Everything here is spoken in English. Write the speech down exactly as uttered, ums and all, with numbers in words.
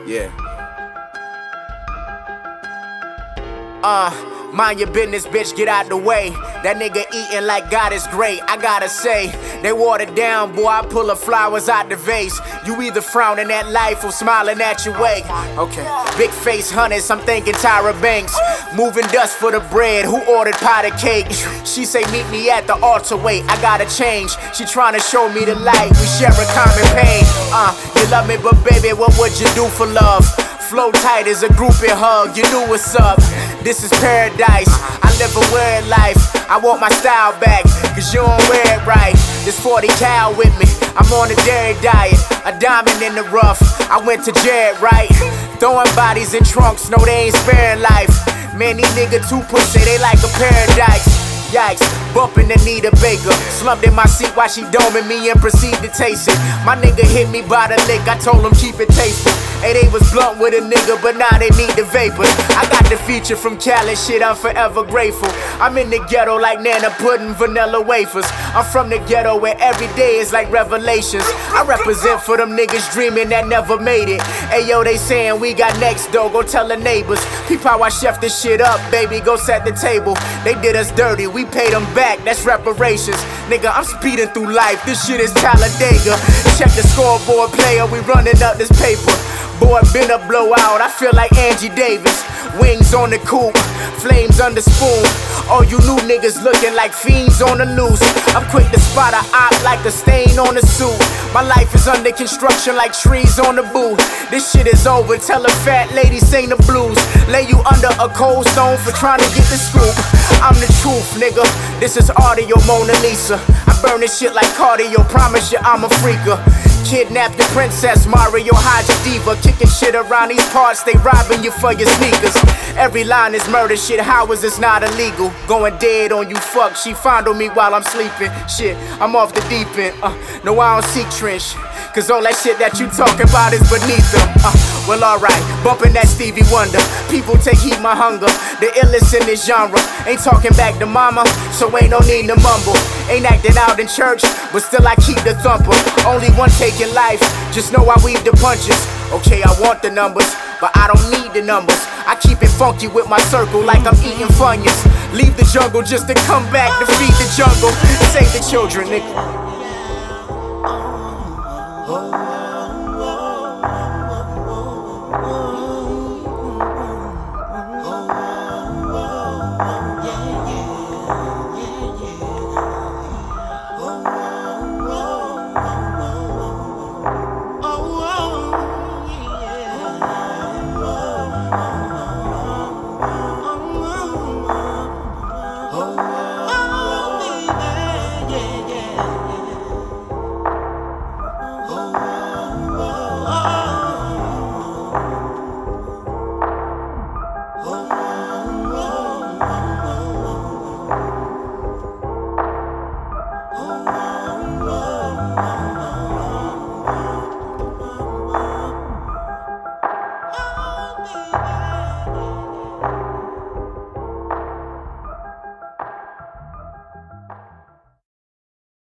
Yeah. Uh, mind your business, bitch, get out the way. That nigga eating like God is great. I gotta say, they watered down, boy, I pull the flowers out the vase. You either frowning at life or smiling at your wake. Okay, big face hunters, I'm thinking Tyra Banks. Moving dust for the bread, who ordered potted cake? She say meet me at the altar, wait, I gotta change. She tryna show me the light, we share a common pain. Uh, you love me, but baby, what would you do for love? Flow tight as a groupie hug, you knew what's up. This is paradise, I live a weird life. I want my style back, cause you don't wear it right. This forty cal with me, I'm on a dairy diet. A diamond in the rough, I went to Jared, right? Throwing bodies in trunks, no they ain't sparing life. Man, these niggas too pussy, they like a paradise. Yikes, bumping Anita Baker. Slumped in my seat while she doming me and proceed to taste it. My nigga hit me by the lick, I told him keep it tasty. Hey, they was blunt with a nigga, but now they need the vapor. I got the feature from Cali, shit, I'm forever grateful. I'm in the ghetto like Nana Pudding, vanilla wafers. I'm from the ghetto where every day is like revelations. I represent for them niggas dreaming that never made it. Hey yo, they saying we got next door, go tell the neighbors. Peep how I chef this shit up, baby, go set the table. They did us dirty, we paid them back, that's reparations. Nigga, I'm speeding through life, this shit is Talladega. Check the scoreboard, player, we running up this paper. Boy, been a blowout, I feel like Angie Davis. Wings on the coupe, flames on the spoon. All you new niggas looking like fiends on the loose. I'm quick to spot a op like a stain on the suit. My life is under construction like trees on the booth. This shit is over, tell a fat lady sing the blues. Lay you under a cold stone for trying to get the scoop. I'm the truth, nigga, this is audio Mona Lisa. I burn this shit like cardio, promise you I'm a freaker. Kidnap the princess, Mario Haja Diva. Kicking shit around these parts, they robbing you for your sneakers. Every line is murder shit, how is this not illegal? Going dead on you, fuck, she fondle me while I'm sleeping. Shit, I'm off the deep end, uh, no I don't seek trench. Cause all that shit that you talking about is beneath them. Uh, well alright, bumping that Stevie Wonder. People take heed my hunger, the illest in this genre. Ain't talking back to mama, so ain't no need to mumble. Ain't acting out in church, but still I keep the thumper. Only one taking life, just know I weave the punches. Okay, I want the numbers, but I don't need the numbers. I keep it funky with my circle like I'm eating Funyuns. Leave the jungle just to come back to feed the jungle. Save the children, nigga.